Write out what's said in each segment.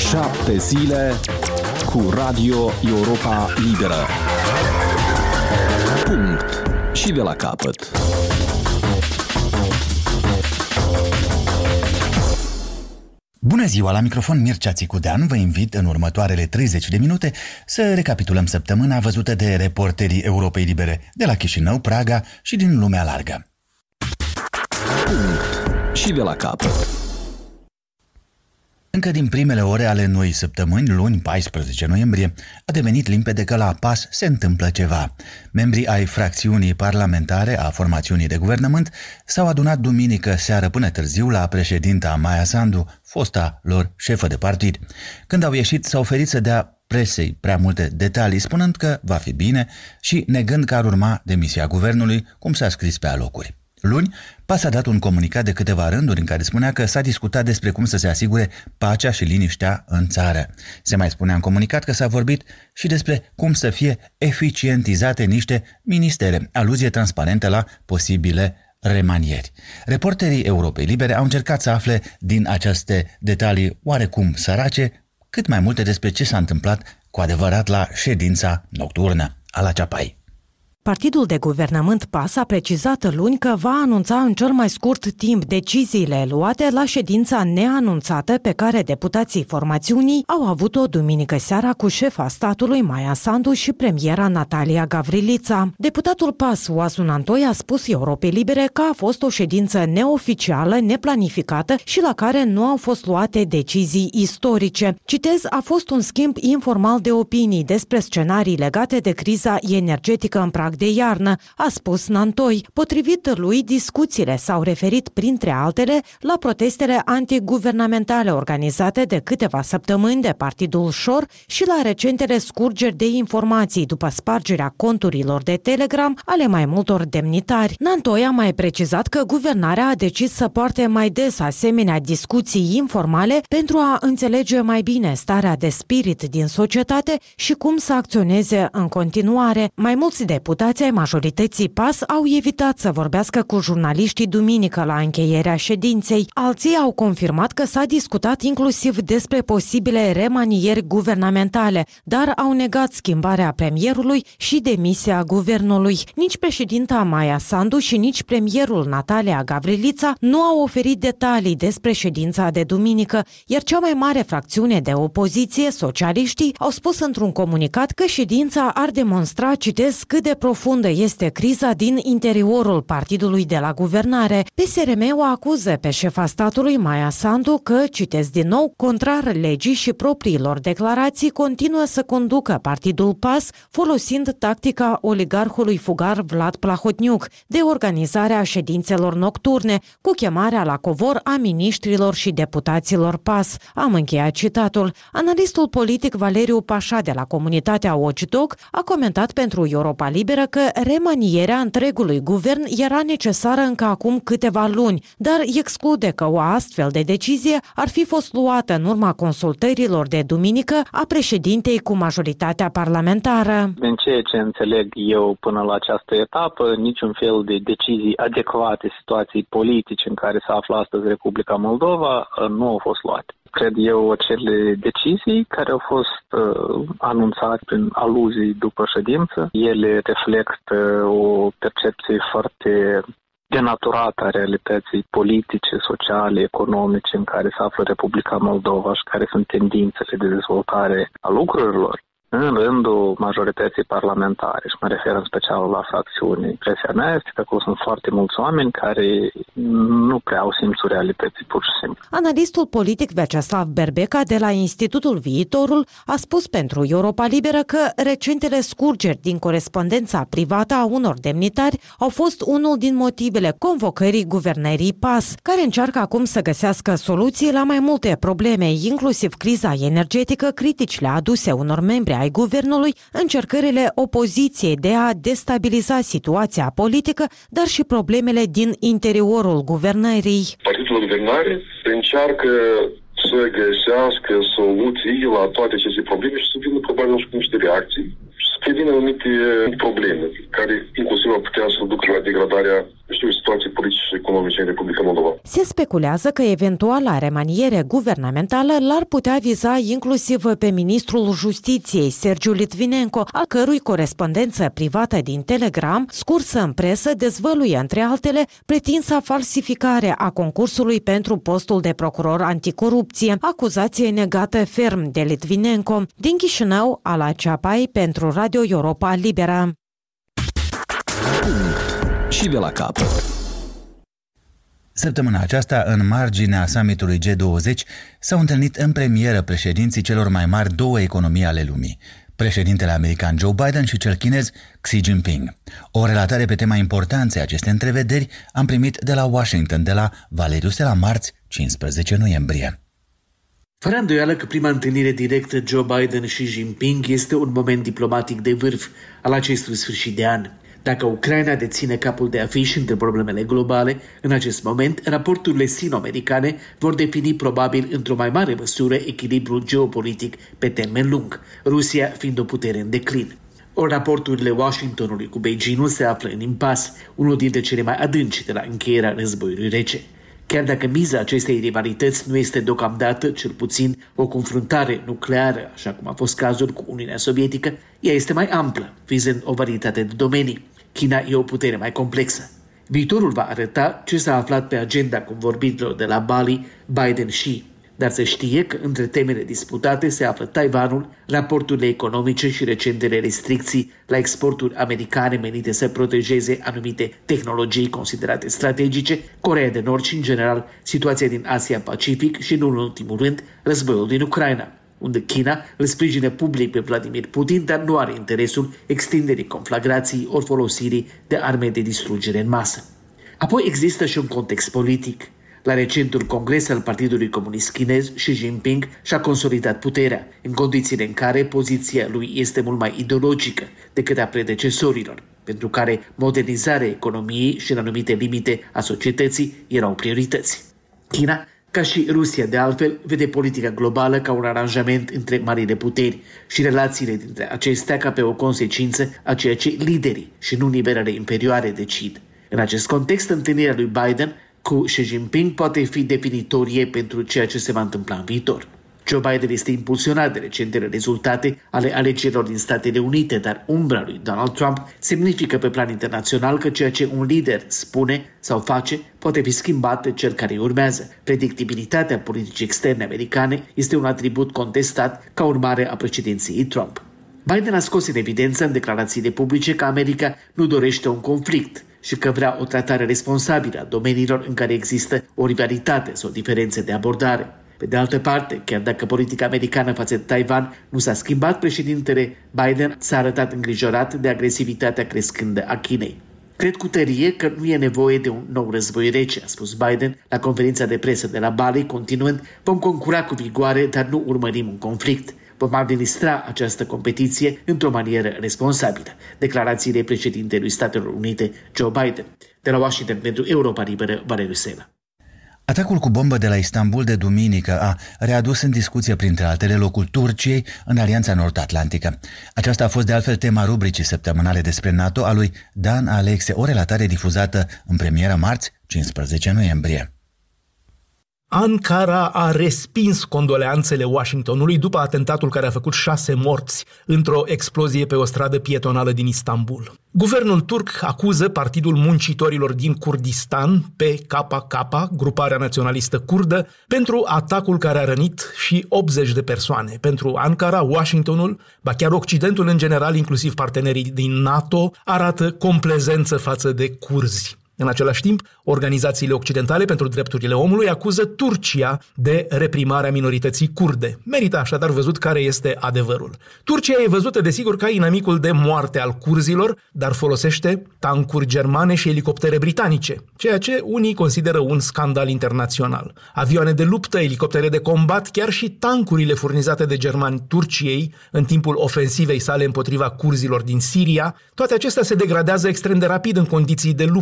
7 zile cu Radio Europa Liberă. Punct. Și de la capăt. Bună ziua, la microfon Mircea Țicudean. Vă invit în următoarele 30 de minute să recapitulăm săptămâna văzută de reporterii Europei Libere de la Chișinău, Praga și din lumea largă. Punct. Și de la capăt. Încă din primele ore ale noii săptămâni, luni 14 noiembrie, a devenit limpede că la PAS se întâmplă ceva. Membrii ai fracțiunii parlamentare a formațiunii de guvernământ s-au adunat duminică seară până târziu la președinta Maia Sandu, fosta lor șefă de partid. Când au ieșit, s-au oferit să dea presei prea multe detalii, spunând că va fi bine și negând că ar urma demisia guvernului, cum s-a scris pe alocuri. Luni, PAS a dat un comunicat de câteva rânduri în care spunea că s-a discutat despre cum să se asigure pacea și liniștea în țară. Se mai spunea în comunicat că s-a vorbit și despre cum să fie eficientizate niște ministere, aluzie transparentă la posibile remanieri. Reporterii Europei Libere au încercat să afle din aceste detalii oarecum sărace cât mai multe despre ce s-a întâmplat cu adevărat la ședința nocturnă a la Ceapai. Partidul de guvernământ PAS a precizat luni că va anunța în cel mai scurt timp deciziile luate la ședința neanunțată pe care deputații formațiunii au avut-o duminică seara cu șefa statului Maia Sandu și premiera Natalia Gavrilița. Deputatul PAS Oazu Nantoi a spus Europei Libere că a fost o ședință neoficială, neplanificată și la care nu au fost luate decizii istorice. Citez, a fost un schimb informal de opinii despre scenarii legate de criza energetică în prag de iarnă, a spus Nantoi. Potrivit lui, discuțiile s-au referit, printre altele, la protestele antiguvernamentale organizate de câteva săptămâni de Partidul Șor și la recentele scurgeri de informații după spargerea conturilor de Telegram ale mai multor demnitari. Nantoi a mai precizat că guvernarea a decis să poarte mai des asemenea discuții informale pentru a înțelege mai bine starea de spirit din societate și cum să acționeze în continuare. Mai mulți deputați ai majorității PAS au evitat să vorbească cu jurnaliștii duminică la încheierea ședinței. Alții au confirmat că s-a discutat inclusiv despre posibile remanieri guvernamentale, dar au negat schimbarea premierului și demisia guvernului. Nici președinta Maia Sandu și nici premierul Natalia Gavrilița nu au oferit detalii despre ședința de duminică, iar cea mai mare fracțiune de opoziție, socialiștii, au spus într-un comunicat că ședința ar demonstra, citez, cât de profundă este criza din interiorul partidului de la guvernare. PSRM o acuză pe șefa statului Maia Sandu că, citesc din nou, contrar legii și propriilor declarații, continuă să conducă partidul PAS folosind tactica oligarhului fugar Vlad Plahotniuc de organizarea ședințelor nocturne cu chemarea la covor a miniștrilor și deputaților PAS. Am încheiat citatul. Analistul politic Valeriu Pașa de la comunitatea Watchdog a comentat pentru Europa Liberă că remanierea întregului guvern era necesară încă acum câteva luni, dar exclude că o astfel de decizie ar fi fost luată în urma consultărilor de duminică a președintei cu majoritatea parlamentară. Din ceea ce înțeleg eu până la această etapă, niciun fel de decizii adecvate situației politice în care se află astăzi Republica Moldova nu au fost luate. Cred eu, acele decizii care au fost anunțate prin aluzii după ședință, ele reflectă o percepție foarte denaturată a realității politice, sociale, economice în care se află Republica Moldova și care sunt tendințele de dezvoltare a lucrurilor în rândul majorității parlamentare. Și mă refer în special la fracțiuni. Impresia mea este că acolo sunt foarte mulți oameni care nu prea au simțul realității, pur și simplu. Analistul politic Vyacheslav Berbeca de la Institutul Viitorul a spus pentru Europa Liberă că recentele scurgeri din corespondența privată a unor demnitari au fost unul din motivele convocării guvernării PAS, care încearcă acum să găsească soluții la mai multe probleme, inclusiv criza energetică, criticile aduse unor membri ai guvernului, încercările opoziției de a destabiliza situația politică, dar și problemele din interiorul guvernării. Partidul de guvernare încearcă să găsească soluții la toate aceste probleme și să vină probabil și cu niște reacții. previn anumite probleme, care inclusiv ar putea să ducă la degradarea situației politice și economice în Republica Moldova. Se speculează că eventuala remaniere guvernamentală l-ar putea viza inclusiv pe ministrul Justiției, Sergiu Litvinenko, a cărui corespondență privată din Telegram, scursă în presă, dezvăluie, între altele, pretinsa falsificare a concursului pentru postul de procuror anticorupție, acuzație negată ferm de Litvinenko. Din Chișinău, Ala Ceapai, pentru Radio Europa Liberă. Și de la capăt. Săptămâna aceasta, în marginea summitului G20, s-au întâlnit în premieră președinții celor mai mari două economii ale lumii, președintele american Joe Biden și cel chinez Xi Jinping. O relatare pe tema importanței acestei întrevederi am primit de la Washington, de la Valeriu Sela, marți, 15 noiembrie. Fără îndoială că prima întâlnire directă Joe Biden și Xi Jinping este un moment diplomatic de vârf al acestui sfârșit de an. Dacă Ucraina deține capul de afiș între problemele globale, în acest moment, raporturile sino-americane vor defini probabil într-o mai mare măsură echilibrul geopolitic pe termen lung, Rusia fiind o putere în declin. Ori raporturile Washingtonului cu Beijingul se află în impas, unul dintre cele mai adânci de la încheierea războiului rece. Chiar dacă miza acestei rivalități nu este deocamdată, cel puțin, o confruntare nucleară, așa cum a fost cazul cu Uniunea Sovietică, ea este mai amplă, vizând o varietate de domenii. China e o putere mai complexă. Viitorul va arăta ce s-a aflat pe agenda convorbirilor de la Bali, Biden-Xi, dar se știe că între temele disputate se află Taiwanul, raporturile economice și recentele restricții la exporturi americane menite să protejeze anumite tehnologii considerate strategice, Coreea de Nord și, în general, situația din Asia-Pacific și, în ultimul rând, războiul din Ucraina, unde China îl sprijină public pe Vladimir Putin, dar nu are interesul extinderii conflagrației ori folosirii de arme de distrugere în masă. Apoi există și un context politic. La recentul congres al Partidului Comunist Chinez, Xi Jinping și-a consolidat puterea, în condițiile în care poziția lui este mult mai ideologică decât a predecesorilor, pentru care modernizarea economiei și în anumite limite a societății erau priorități. China, ca și Rusia de altfel, vede politica globală ca un aranjament între marile puteri și relațiile dintre acestea ca pe o consecință a ceea ce liderii și nu nivelele inferioare decid. În acest context, întâlnirea lui Biden cu Xi Jinping poate fi definitorie pentru ceea ce se va întâmpla în viitor. Joe Biden este impulsionat de recentele rezultate ale alegerilor din Statele Unite, dar umbra lui Donald Trump semnifică pe plan internațional că ceea ce un lider spune sau face poate fi schimbat de cel care îi urmează. Predictibilitatea politicii externe americane este un atribut contestat ca urmare a președinției Trump. Biden a scos în evidență în declarațiile publice că America nu dorește un conflict și că vrea o tratare responsabilă a domeniilor în care există o rivalitate sau diferențe de abordare. Pe de altă parte, chiar dacă politica americană față de Taiwan nu s-a schimbat, președintele Biden s-a arătat îngrijorat de agresivitatea crescândă a Chinei. Cred cu tărie că nu e nevoie de un nou război rece, a spus Biden la conferința de presă de la Bali, continuând: vom concura cu vigoare, dar nu urmărim un conflict. Vom administra această competiție într-o manieră responsabilă. Declarațiile președintelui Statelor Unite, Joe Biden. De la Washington pentru Europa Liberă, Valeriu Sela. Atacul cu bombă de la Istanbul de duminică a readus în discuție, printre altele, locul Turciei în Alianța Nord-Atlantică. Aceasta a fost de altfel tema rubricii săptămânale despre NATO a lui Dan Alexe, o relatare difuzată în premieră marți, 15 noiembrie. Ankara a respins condoleanțele Washingtonului după atentatul care a făcut 6 morți într-o explozie pe o stradă pietonală din Istanbul. Guvernul turc acuză Partidul Muncitorilor din Kurdistan, PKK, gruparea naționalistă kurdă, pentru atacul care a rănit și 80 de persoane. Pentru Ankara, Washingtonul, ba chiar Occidentul în general, inclusiv partenerii din NATO, arată complezență față de curzi. În același timp, organizațiile occidentale pentru drepturile omului acuză Turcia de reprimarea minorității kurde. Merită așadar văzut care este adevărul. Turcia e văzută desigur ca inamicul de moarte al curzilor, dar folosește tancuri germane și elicoptere britanice, ceea ce unii consideră un scandal internațional. Avioane de luptă, elicoptere de combat, chiar și tancurile furnizate de germani Turciei în timpul ofensivei sale împotriva curzilor din Siria, toate acestea se degradează extrem de rapid în condiții de luptă,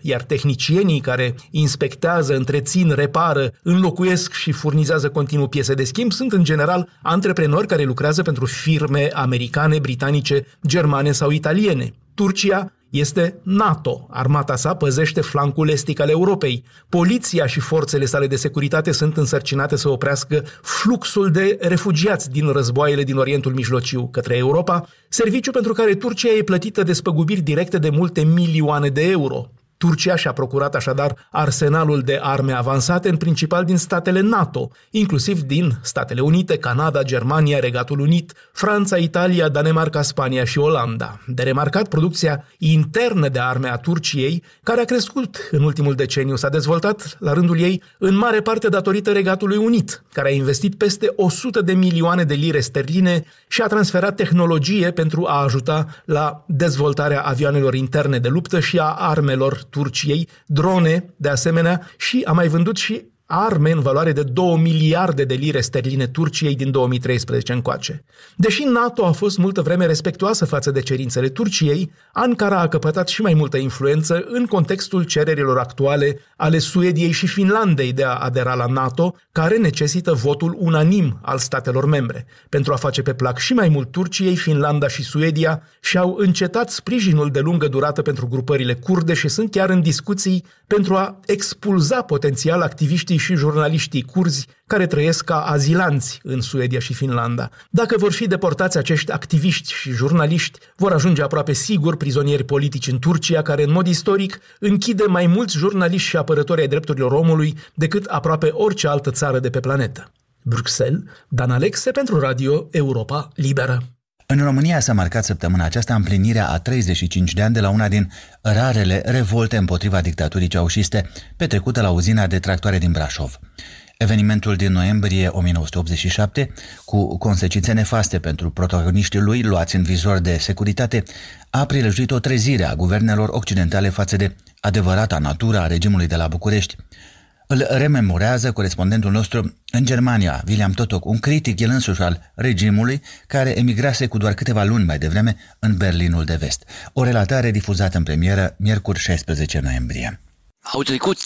iar tehnicienii care inspectează, întrețin, repară, înlocuiesc și furnizează continuu piese de schimb sunt în general antreprenori care lucrează pentru firme americane, britanice, germane sau italiene. Turcia este NATO. Armata sa păzește flancul estic al Europei. Poliția și forțele sale de securitate sunt însărcinate să oprească fluxul de refugiați din războaiele din Orientul Mijlociu către Europa, serviciu pentru care Turcia e plătită despăgubiri directe de multe milioane de euro. Turcia și-a procurat așadar arsenalul de arme avansate, în principal din statele NATO, inclusiv din Statele Unite, Canada, Germania, Regatul Unit, Franța, Italia, Danemarca, Spania și Olanda. De remarcat, producția internă de arme a Turciei, care a crescut în ultimul deceniu, s-a dezvoltat la rândul ei în mare parte datorită Regatului Unit, care a investit peste 100 de milioane de lire sterline și a transferat tehnologie pentru a ajuta la dezvoltarea avioanelor interne de luptă și a armelor Turciei, drone, de asemenea, și a mai vândut și arme în valoare de 2 miliarde de lire sterline Turciei din 2013 încoace. Deși NATO a fost multă vreme respectuoasă față de cerințele Turciei, Ankara a căpătat și mai multă influență în contextul cererilor actuale ale Suediei și Finlandei de a adera la NATO, care necesită votul unanim al statelor membre. Pentru a face pe plac și mai mult Turciei, Finlanda și Suedia și-au încetat sprijinul de lungă durată pentru grupările kurde și sunt chiar în discuții pentru a expulza potențial activiștii și jurnaliștii curzi care trăiesc ca azilanți în Suedia și Finlanda. Dacă vor fi deportați acești activiști și jurnaliști, vor ajunge aproape sigur prizonieri politici în Turcia, care în mod istoric închide mai mulți jurnaliști și apărători ai drepturilor omului decât aproape orice altă țară de pe planetă. Bruxelles, Dan Alexe pentru Radio Europa Liberă. În România s-a marcat săptămâna aceasta împlinirea a 35 de ani de la una din rarele revolte împotriva dictaturii ceaușiste petrecută la uzina de tractoare din Brașov. Evenimentul din noiembrie 1987, cu consecințe nefaste pentru protagoniștii lui luați în vizor de securitate, a prilejuit o trezire a guvernelor occidentale față de adevărata natură a regimului de la București. Îl rememorează corespondentul nostru în Germania, William Totok, un critic el însuși al regimului, care emigrase cu doar câteva luni mai devreme în Berlinul de Vest. O relatare difuzată în premieră miercuri 16 noiembrie. Au trecut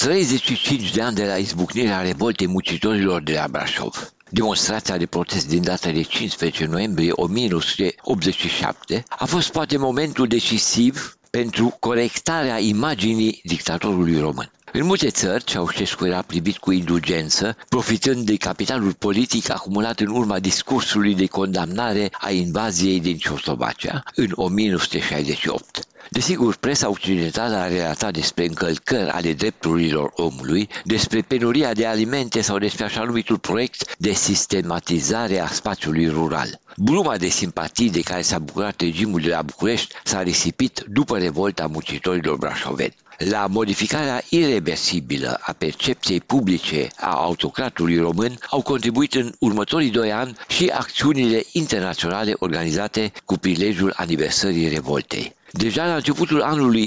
35 de ani de la izbucnirea revoltei muncitorilor de la Brașov. Demonstrația de protest din data de 15 noiembrie 1987 a fost poate momentul decisiv pentru corectarea imaginii dictatorului român. În multe țări, Ceaușescu era privit cu indulgență, profitând de capitalul politic acumulat în urma discursului de condamnare a invaziei din Cioslovacia în 1968. Desigur, presa occidentală a relatat despre încălcări ale drepturilor omului, despre penuria de alimente sau despre așa numitul proiect de sistematizare a spațiului rural. Bruma de simpatii de care s-a bucurat regimul de la București s-a risipit după revolta muncitorilor brașoveni. La modificarea ireversibilă a percepției publice a autocratului român au contribuit în următorii 2 ani și acțiunile internaționale organizate cu prilejul aniversării revoltei. Deja la începutul anului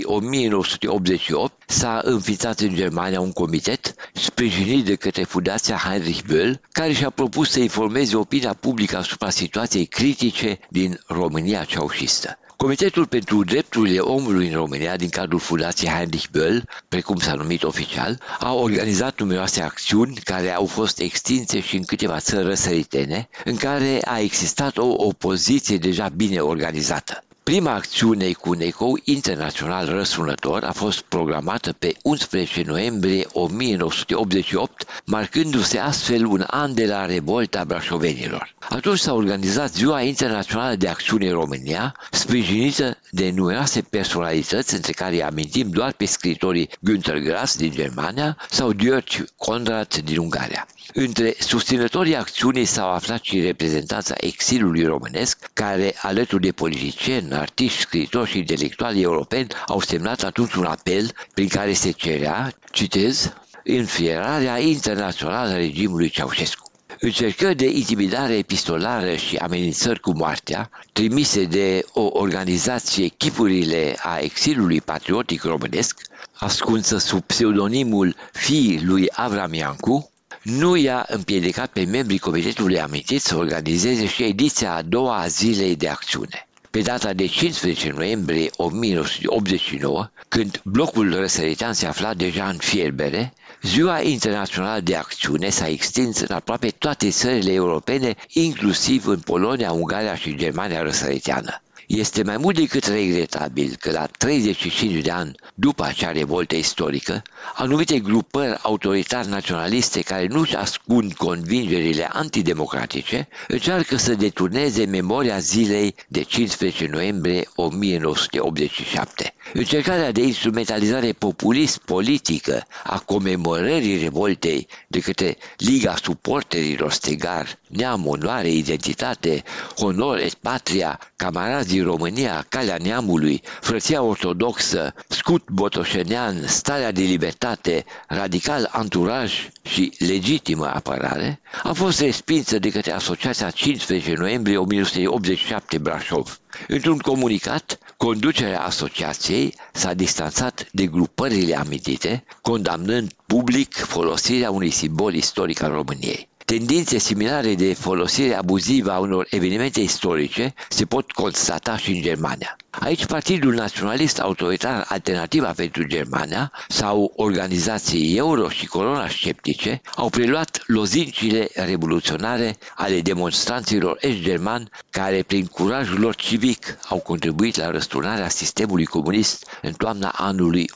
1988 s-a înființat în Germania un comitet sprijinit de către Fundația Heinrich Böll, care și-a propus să informeze opinia publică asupra situației critice din România ceaușistă. Comitetul pentru Drepturile Omului în România, din cadrul Fundației Heinrich Böll, precum s-a numit oficial, a organizat numeroase acțiuni care au fost extinse și în câteva țări răsăritene, în care a existat o opoziție deja bine organizată. Prima acțiune cu un ecou internațional răsunător a fost programată pe 11 noiembrie 1988, marcându-se astfel un an de la revolta brașovenilor. Atunci s-a organizat Ziua Internațională de Acțiune în România, sprijinită de numeroase personalități, între care amintim doar pe scriitorii Günter Grass din Germania sau György Conrad din Ungaria. Între susținătorii acțiunii s-au aflat și reprezentanța exilului românesc, care, alături de politicieni, artiști, scriitori și intelectuali europeni, au semnat atunci un apel prin care se cerea, citez, înfierarea internațională a regimului Ceaușescu. Încercări de intimidare epistolară și amenințări cu moartea, trimise de o organizație Chipurile a exilului patriotic românesc, ascunsă sub pseudonimul fiii lui Avram Iancu, nu i-a împiedicat pe membrii comitetului amintit să organizeze și ediția a doua a zilei de acțiune. pe data de 15 noiembrie 1989, când blocul răsăritean se afla deja în fierbere, Ziua Internațională de Acțiune s-a extins în aproape toate țările europene, inclusiv în Polonia, Ungaria și Germania răsăriteană. Este mai mult decât regretabil că la 35 de ani după acea revoltă istorică, anumite grupări autoritar-naționaliste care nu-și ascund convingerile antidemocratice încearcă să deturneze memoria zilei de 15 noiembrie 1987. Încercarea de instrumentalizare populist-politică a comemorării revoltei de către Liga Suporterilor Stegar, Neam, Onoare, Identitate, Honor et Patria, Camarazi din România, Calea Neamului, Frăția Ortodoxă, Scut Botoșenean, Starea de Libertate, Radical Anturaj și Legitimă Apărare, a fost respinsă de către Asociația 15 noiembrie 1987 Brașov. Într-un comunicat, conducerea asociației s-a distanțat de grupările amintite, condamnând public folosirea unui simbol istoric al României. Tendințe similare de folosire abuzivă a unor evenimente istorice se pot constata și în Germania. Aici Partidul Naționalist Autoritar Alternativa pentru Germania sau organizații euro și corona sceptice au preluat lozincile revoluționare ale demonstranților est-germani care, prin curajul lor civic, au contribuit la răsturnarea sistemului comunist în toamna anului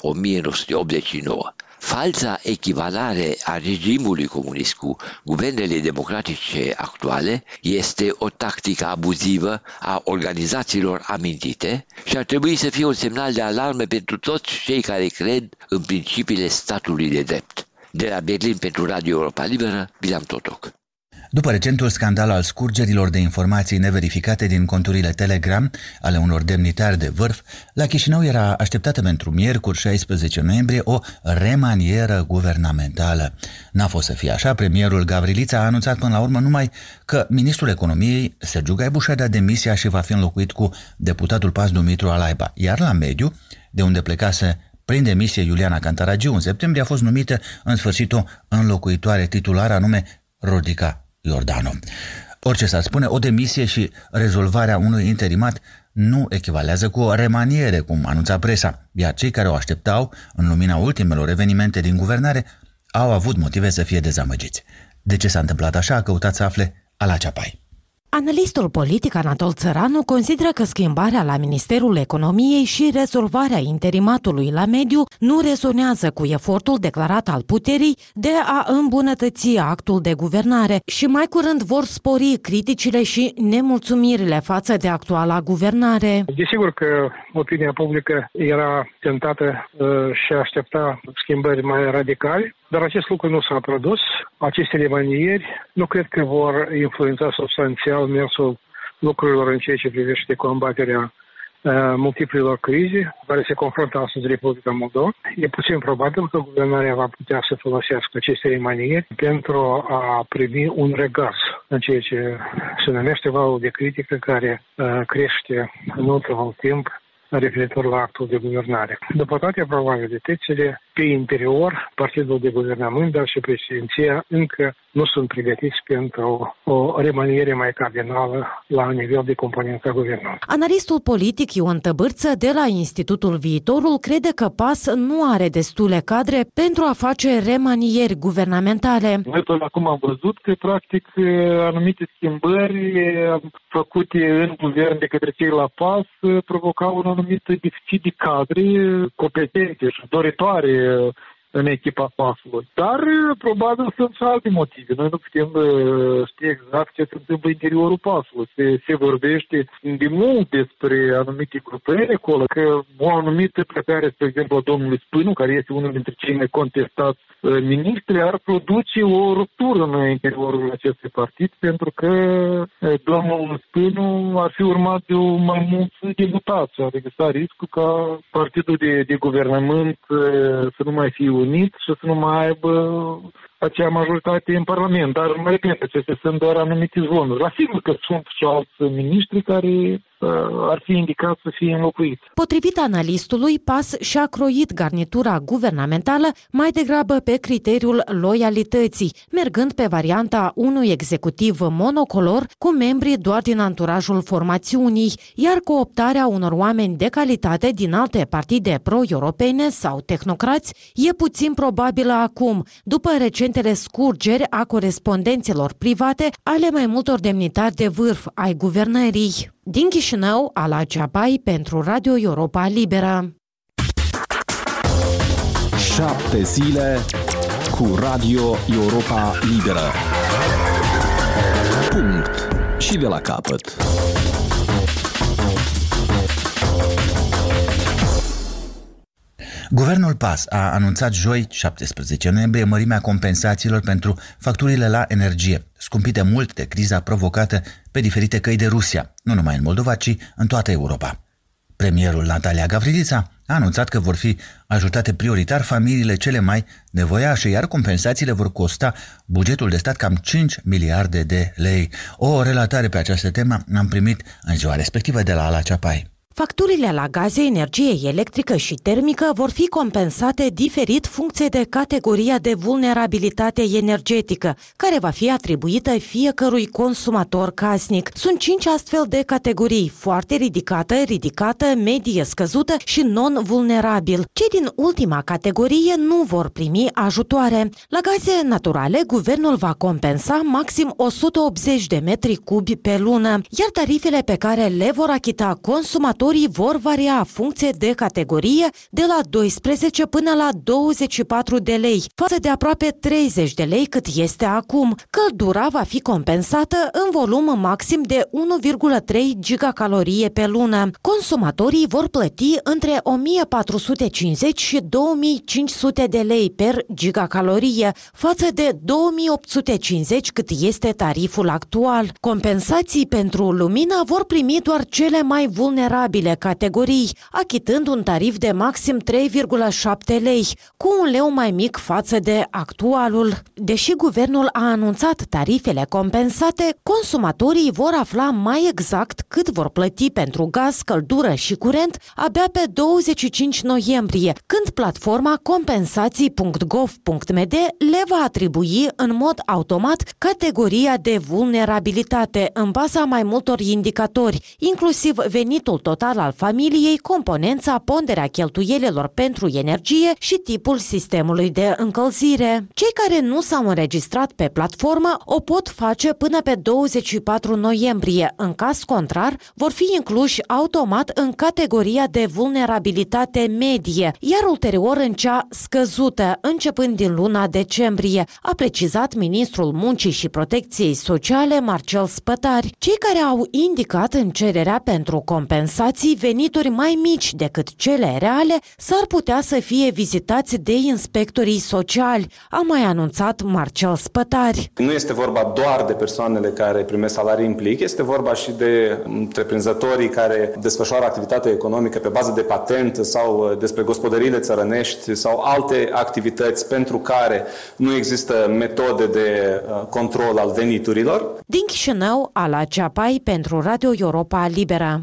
1989. Falsa echivalare a regimului comunist cu guvernele democratice actuale este o tactică abuzivă a organizațiilor amintite și ar trebui să fie un semnal de alarmă pentru toți cei care cred în principiile statului de drept. De la Berlin pentru Radio Europa Liberă, Bilam Totoc. După recentul scandal al scurgerilor de informații neverificate din conturile Telegram ale unor demnitari de vârf, la Chișinău era așteptată pentru miercuri 16 noiembrie o remanieră guvernamentală. N-a fost să fie așa, premierul Gavrilița a anunțat până la urmă numai că ministrul economiei, Sergiu Gaibuș, a dat demisia și va fi înlocuit cu deputatul PAS Dumitru Alaiba, iar la mediu, de unde plecase prin demisie Iuliana Cantaragiu în septembrie, a fost numită în sfârșit o înlocuitoare titulară, anume Rodica Iordanu. Orice s-ar spune, o demisie și rezolvarea unui interimat nu echivalează cu o remaniere, cum anunța presa, iar cei care o așteptau, în lumina ultimelor evenimente din guvernare, au avut motive să fie dezamăgiți. De ce s-a întâmplat așa, a căutat să afle Ala Ceapai. Analistul politic Anatol Țăranu consideră că schimbarea la Ministerul Economiei și rezolvarea interimatului la mediu nu rezonează cu efortul declarat al puterii de a îmbunătăți actul de guvernare și mai curând vor spori criticile și nemulțumirile față de actuala guvernare. Desigur că opinia publică era tentată și aștepta schimbări mai radicale, dar acest lucru nu s-a produs. Aceste remanieri nu cred că vor influența substanțial mersul lucrurilor în ceea ce privește combaterea multiplelor crize care se confruntă astăzi Republica Moldova. E puțin probabil că guvernarea va putea să folosească aceste remanieri pentru a primi un regaz în ceea ce se numește valul de critică care crește în ultimul timp referitor la actul de guvernare. După toate probabilitățile, pe interior, partidul de guvernământ, dar și președinția încă nu sunt pregătiți pentru o remaniere mai cardinală la nivel de componența guvernului. Analistul politic Ion Tăbârță de la Institutul Viitorul crede că PAS nu are destule cadre pentru a face remanieri guvernamentale. Noi până acum am văzut că, practic, anumite schimbări făcute în guvern de către cei la PAS provocau un anumit deficit de cadre competente și doritoare în echipa PAS-ului. Dar probabil sunt și alte motive. Noi nu putem ști exact ce se întâmplă în interiorul PAS-ului. Se vorbește de mult despre anumite grupări acolo, că o anumită plecare, spre exemplu, a domnului Spânu, care este unul dintre cei mai contestați ministri, ar produce o ruptură în interiorul acestui partid, pentru că domnul Spânu ar fi urmat de mai mulți deputați. Adică s-a riscul ca partidul de guvernământ să nu mai fie unit și să nu mai aibă acea majoritate în Parlament. Dar, mă repet, acestea sunt doar anumite zvonuri. La sigur că sunt și alți miniștri care ar fi indicat să fie înlocuit. Potrivit analistului, PAS și-a croit garnitura guvernamentală mai degrabă pe criteriul loialității, mergând pe varianta unui executiv monocolor cu membri doar din anturajul formațiunii, iar cooptarea unor oameni de calitate din alte partide pro-europene sau tehnocrați e puțin probabilă acum, după recentele scurgeri a corespondențelor private ale mai multor demnitari de vârf ai guvernării. Din Chișinău, Ala Ceapai pentru Radio Europa Liberă. 7 zile cu Radio Europa Liberă. Punct. Și de la capăt. Guvernul PAS a anunțat joi, 17 noiembrie, mărimea compensațiilor pentru facturile la energie, scumpite mult de criza provocată pe diferite căi de Rusia, nu numai în Moldova, ci în toată Europa. Premierul Natalia Gavrilița a anunțat că vor fi ajutate prioritar familiile cele mai nevoiașe, iar compensațiile vor costa bugetul de stat cam 5 miliarde de lei. O relatare pe această temă am primit în ziua respectivă de la Ala Ceapai. Facturile la gaze, energie electrică și termică vor fi compensate diferit funcție de categoria de vulnerabilitate energetică, care va fi atribuită fiecărui consumator casnic. Sunt 5 astfel de categorii: foarte ridicată, ridicată, medie scăzută și non-vulnerabil. Cei din ultima categorie nu vor primi ajutoare. La gaze naturale, guvernul va compensa maxim 180 de metri cubi pe lună, iar tarifele pe care le vor achita consumatorii vor varia în funcție de categorie de la 12 până la 24 de lei, față de aproape 30 de lei cât este acum. Căldura va fi compensată în volum maxim de 1,3 gigacalorie pe lună. Consumatorii vor plăti între 1450 și 2500 de lei per gigacalorie, față de 2850 cât este tariful actual. Compensații pentru lumină vor primi doar cele mai vulnerabile categorii, achitând un tarif de maxim 3,7 lei, cu un leu mai mic față de actualul. Deși guvernul a anunțat tarifele compensate, consumatorii vor afla mai exact cât vor plăti pentru gaz, căldură și curent abia pe 25 noiembrie, când platforma compensații.gov.md le va atribui în mod automat categoria de vulnerabilitate în baza mai multor indicatori, inclusiv venitul total al familiei, componența, ponderea cheltuielilor pentru energie și tipul sistemului de încălzire. Cei care nu s-au înregistrat pe platformă o pot face până pe 24 noiembrie. În caz contrar, vor fi incluși automat în categoria de vulnerabilitate medie, iar ulterior în cea scăzută, începând din luna decembrie, a precizat ministrul Muncii și Protecției Sociale, Marcel Spătari. Cei care au indicat în cererea pentru compensații venituri mai mici decât cele reale s-ar putea să fie vizitați de inspectorii sociali, a mai anunțat Marcel Spătari. Nu este vorba doar de persoanele care primesc salarii în plic, este vorba și de întreprinzătorii care desfășoară activitate economică pe bază de patent sau despre gospodăriile țărănești sau alte activități pentru care nu există metode de control al veniturilor. Din Chișinău, Ala Ceapai pentru Radio Europa Liberă.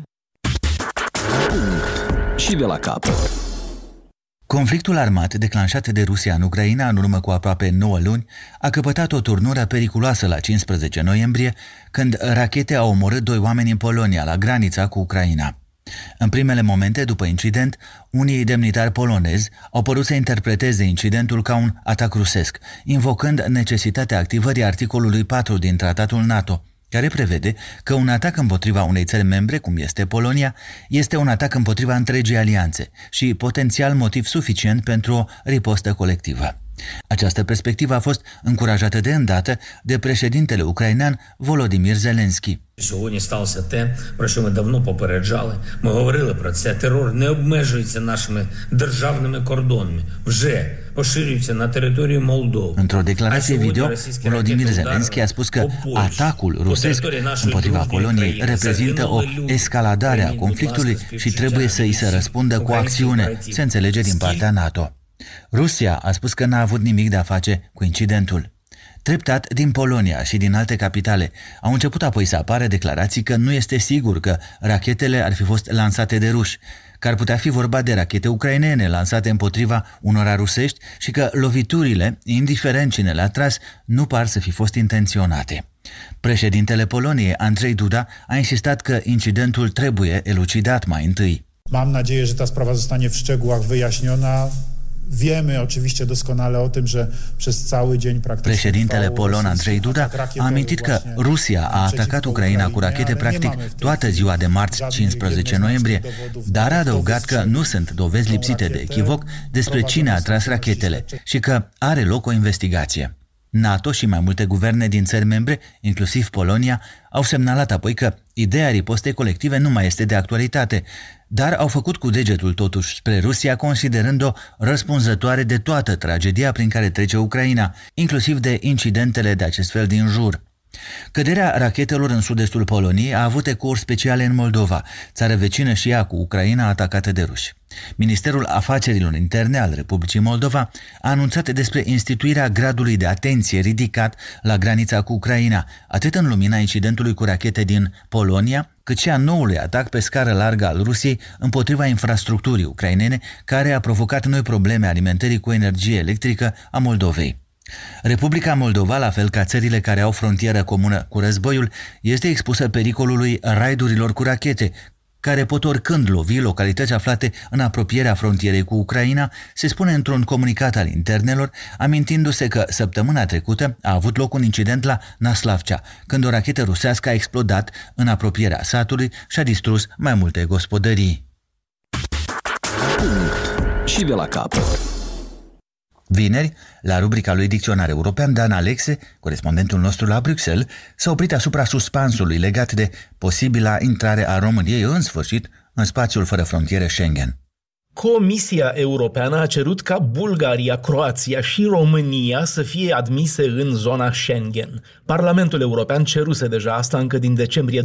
Și de la capăt. Conflictul armat declanșat de Rusia în Ucraina în urmă cu aproape 9 luni a căpătat o turnură periculoasă la 15 noiembrie, când rachete au omorât 2 oameni în Polonia, la granița cu Ucraina. În primele momente după incident, unii demnitari polonezi au părut să interpreteze incidentul ca un atac rusesc, invocând necesitatea activării articolului 4 din Tratatul NATO, care prevede că un atac împotriva unei țări membre, cum este Polonia, este un atac împotriva întregii alianțe și potențial motiv suficient pentru o ripostă colectivă. Această perspectivă a fost încurajată de îndată de președintele ucrainean Volodymyr Zelensky. Сьогодні сталося те, про що ми давно попереджали. Ми говорили про це. Терор не обмежується нашими державними кордонами. Вже поширюється на територію Молдови. Într-o declarație video, Volodymyr Zelensky a spus că atacul rusesc împotriva Poloniei reprezintă o escaladare a conflictului și trebuie să îi se răspundă cu acțiune, se înțelege din partea NATO. Rusia a spus că n-a avut nimic de a face cu incidentul. Treptat, din Polonia și din alte capitale au început apoi să apară declarații că nu este sigur că rachetele ar fi fost lansate de ruși, că ar putea fi vorba de rachete ucrainene lansate împotriva unora rusești și că loviturile, indiferent cine le-a tras, nu par să fi fost intenționate. Președintele Poloniei, Andrzej Duda, a insistat că incidentul trebuie elucidat mai întâi. Mam nadzieję, że ta sprawa zostanie w szczegółach wyjaśniona. Wiemy oczywiście doskonale o tym, że przez cały dzień praktycznie Președintele polon Andrzej Duda a amintit că Rusia a atacat Ucraina cu rachete practic toată ziua de marți 15 noiembrie, dar a adăugat că nu sunt dovezi lipsite de echivoc despre cine a tras rachetele și că are loc o investigație. NATO și mai multe guverne din țări membre, inclusiv Polonia, au semnalat apoi că ideea ripostei colective nu mai este de actualitate, dar au făcut cu degetul totuși spre Rusia, considerând-o răspunzătoare de toată tragedia prin care trece Ucraina, inclusiv de incidentele de acest fel din jur. Căderea rachetelor în sud-estul Poloniei a avut ecouri speciale în Moldova, țară vecină și ea cu Ucraina atacată de ruși. Ministerul Afacerilor Interne al Republicii Moldova a anunțat despre instituirea gradului de atenție ridicat la granița cu Ucraina, atât în lumina incidentului cu rachete din Polonia, cât și a noului atac pe scară largă al Rusiei împotriva infrastructurii ucrainene, care a provocat noi probleme alimentării cu energie electrică a Moldovei. Republica Moldova, la fel ca țările care au frontieră comună cu războiul, este expusă pericolului raidurilor cu rachete, care pot oricând lovi localități aflate în apropierea frontierei cu Ucraina, se spune într-un comunicat al internelor, amintindu-se că săptămâna trecută a avut loc un incident la Naslavcea, când o rachetă rusească a explodat în apropierea satului și a distrus mai multe gospodării. Și de la capăt. Vineri, la rubrica lui Dicționar European, Dan Alexe, corespondentul nostru la Bruxelles, s-a oprit asupra suspansului legat de posibila intrare a României în sfârșit în spațiul fără frontiere Schengen. Comisia Europeană a cerut ca Bulgaria, Croația și România să fie admise în zona Schengen. Parlamentul European ceruse deja asta încă din decembrie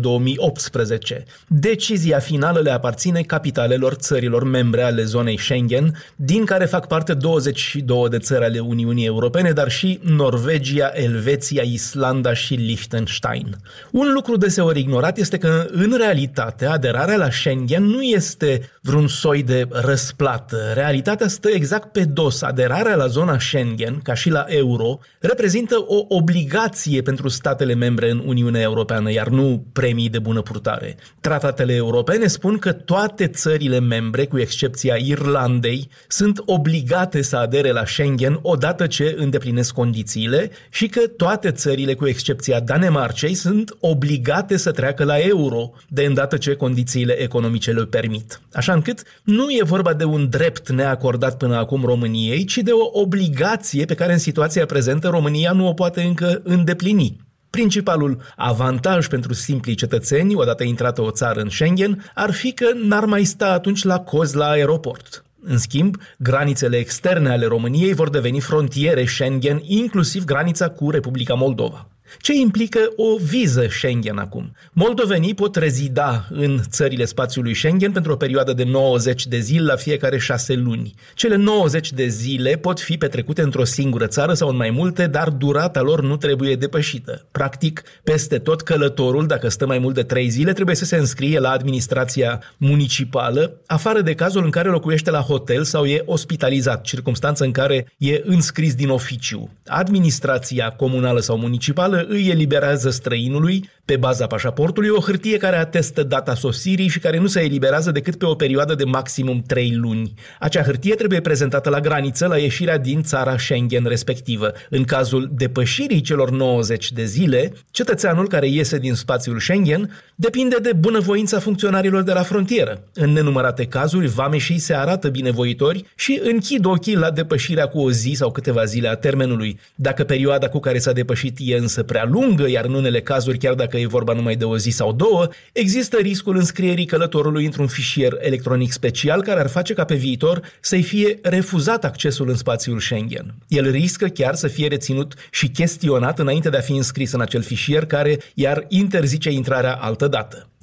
2018. Decizia finală le aparține capitalelor țărilor membre ale zonei Schengen, din care fac parte 22 de țări ale Uniunii Europene, dar și Norvegia, Elveția, Islanda și Liechtenstein. Un lucru deseori ignorat este că, în realitate, aderarea la Schengen nu este vreun soi de răsplată. Realitatea stă exact pe dos. Aderarea la zona Schengen, ca și la euro, reprezintă o obligație pentru statele membre în Uniunea Europeană, iar nu premii de bună purtare. Tratatele europene spun că toate țările membre, cu excepția Irlandei, sunt obligate să adere la Schengen odată ce îndeplinesc condițiile și că toate țările, cu excepția Danemarcei, sunt obligate să treacă la euro de îndată ce condițiile economice le permit. Așa încât nu e vorba de un drept neacordat până acum României, ci de o obligație pe care în situația prezentă România nu o poate încă îndeplini. Principalul avantaj pentru simplii cetățeni, odată intrată o țară în Schengen, ar fi că n-ar mai sta atunci la cozi la aeroport. În schimb, granițele externe ale României vor deveni frontiere Schengen, inclusiv granița cu Republica Moldova. Ce implică o viză Schengen acum? Moldovenii pot rezida în țările spațiului Schengen pentru o perioadă de 90 de zile la fiecare 6 luni. Cele 90 de zile pot fi petrecute într-o singură țară sau în mai multe, dar durata lor nu trebuie depășită. Practic, peste tot călătorul, dacă stă mai mult de 3 zile, trebuie să se înscrie la administrația municipală, afară de cazul în care locuiește la hotel sau e ospitalizat, circumstanță în care e înscris din oficiu. Administrația comunală sau municipală îi eliberează străinului, pe baza pașaportului, o hârtie care atestă data sosirii și care nu se eliberează decât pe o perioadă de maximum 3 luni. Acea hârtie trebuie prezentată la graniță la ieșirea din țara Schengen respectivă. În cazul depășirii celor 90 de zile, cetățeanul care iese din spațiul Schengen depinde de bunăvoința funcționarilor de la frontieră. În nenumărate cazuri, vameșii se arată binevoitori și închid ochii la depășirea cu o zi sau câteva zile a termenului. Dacă perioada cu care s-a depășit e însă prea lungă, iar în unele cazuri, chiar dacă e vorba numai de o zi sau două, există riscul înscrierii călătorului într-un fișier electronic special care ar face ca pe viitor să-i fie refuzat accesul în spațiul Schengen. El riscă chiar să fie reținut și chestionat înainte de a fi înscris în acel fișier care i-ar interzice intrarea altădată.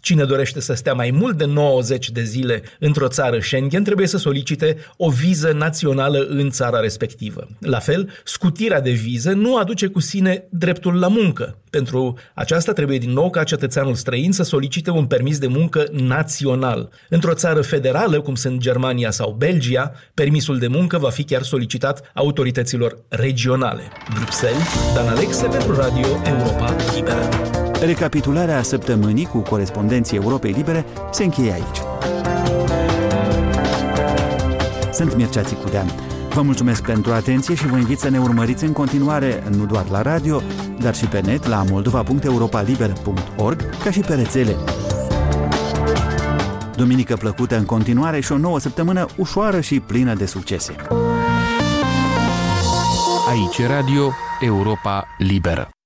Cine dorește să stea mai mult de 90 de zile într-o țară Schengen trebuie să solicite o viză națională în țara respectivă. La fel, scutirea de viză nu aduce cu sine dreptul la muncă. Pentru aceasta trebuie din nou ca cetățeanul străin să solicite un permis de muncă național. Într-o țară federală, cum sunt Germania sau Belgia, permisul de muncă va fi chiar solicitat autorităților regionale. Bruxelles, Dan Alexe pentru Radio Europa Liberă. Recapitularea săptămânii cu corespondenții Europei Libere se încheie aici. Sunt Mircea Țicudean. Vă mulțumesc pentru atenție și vă invit să ne urmăriți în continuare nu doar la radio, dar și pe net la moldova.europaliber.org, ca și pe rețele. Duminică plăcută în continuare și o nouă săptămână ușoară și plină de succese. Aici Radio Europa Liberă.